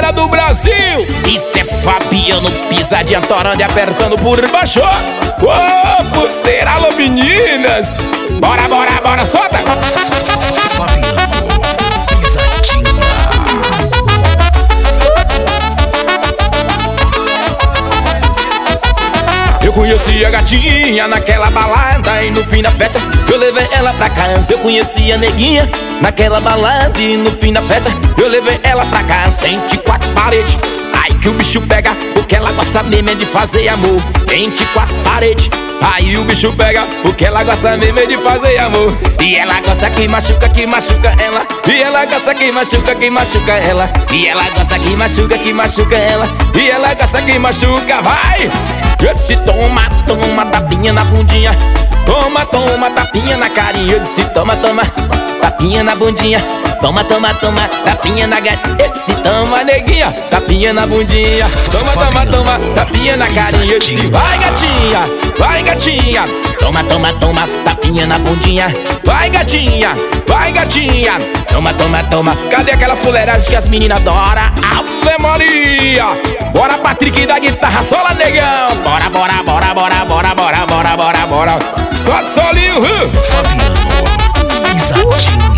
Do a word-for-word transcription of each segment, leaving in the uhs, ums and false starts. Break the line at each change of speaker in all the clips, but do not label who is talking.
galera do Brasil. Isso é Fabiano, pisadinha torando e apertando por baixo. Ô, oh, pulseira, alô meninas. Bora, bora, bora, solta.
Fabiano, pisadinha.
Eu conheci a gatinha naquela balada e no fim da festa eu levei ela pra casa. Eu conheci a neguinha naquela balada e no fim da festa eu levei ela pra casa. Entre quatro paredes, ai que o bicho pega, porque ela gosta mesmo é de fazer amor. Entre quatro paredes, aí o bicho pega, porque ela gosta mesmo é de fazer amor. E ela gosta que machuca, que machuca ela. E ela gosta que machuca, que machuca ela. E ela gosta que machuca, que machuca ela. E ela gosta que machuca, vai! Eu disse toma, toma, tapinha na bundinha. Toma, toma, tapinha na carinha. Eu disse toma, toma, tapinha na bundinha. Toma, toma, toma, tapinha na gatinha. Eu disse toma, neguinha, tapinha na bundinha. Toma, toma, toma, tapinha na carinha. Eu disse vai gatinha, vai gatinha. Toma, toma, toma, tapinha na bundinha. Vai gatinha, vai gatinha. Toma, toma, toma. Cadê aquela fuleiragem que as meninas adoram? Ave Maria! Bora Patrick da guitarra, sola negão. Bora, bora, bora, bora, bora, bora, bora, bora, bora. Só solinho, uh.
Fabiano, pisadinha.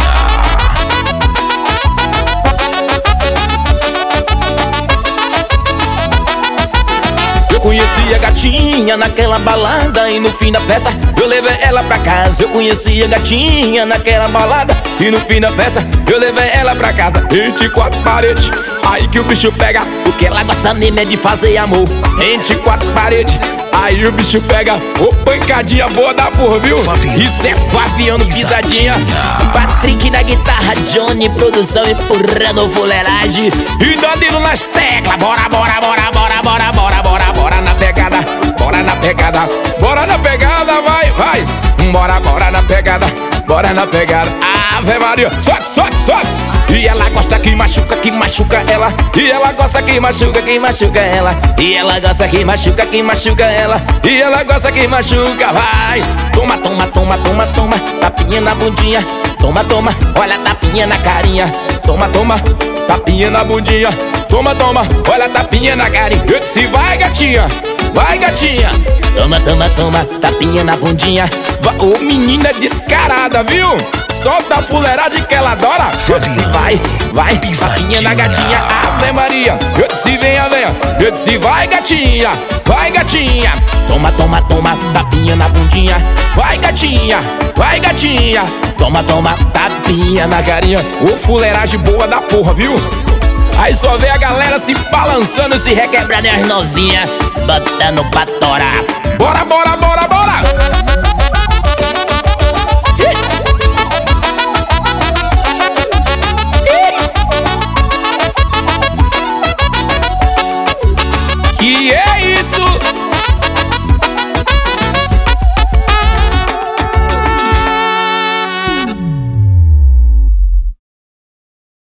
Eu conheci a gatinha naquela balada e no fim da festa eu levei ela pra casa. Eu conheci a gatinha naquela balada e no fim da festa eu levei ela pra casa. Entre quatro paredes, aí que o bicho pega, porque ela gosta mesmo é de fazer amor. Entre quatro paredes, aí o bicho pega. Ô, pancadinha boa da porra, viu?
Fabiano,
isso é Fabiano, pisadinha.
pisadinha.
Patrick na guitarra, Johnny produção empurrando fuleiragem. E Danilo nas teclas. Bora, bora, bora, bora, bora, bora, bora, bora na pegada. Bora na pegada, bora na pegada, vai, vai. Bora, bora na pegada, bora na pegada. Ave Maria, sobe, sobe, sobe. E ela gosta que machuca, que machuca ela. E ela gosta que machuca, que machuca ela. E ela gosta que machuca, que machuca ela. E ela gosta que machuca, vai. Toma, toma, toma, toma, toma, tapinha na bundinha. Toma, toma, olha a tapinha na carinha. Toma, toma, tapinha na bundinha. Toma, toma, olha a tapinha na carinha. Eu disse vai gatinha, vai gatinha. Toma, toma, toma, tapinha na bundinha. Ô, oh, menina descarada, viu? Solta a fuleiragem que ela adora. Eu disse vai, vai, tapinha na gatinha. Ave Maria, eu disse venha, venha. Eu disse vai gatinha, vai gatinha. Toma, toma, toma, tapinha na bundinha. Vai gatinha, vai gatinha. Toma, toma, tapinha na carinha. Ô, fuleiragem boa da porra, viu? Aí só vê a galera se balançando, se requebrando e as novinhas botando pra torar. Bora, bora!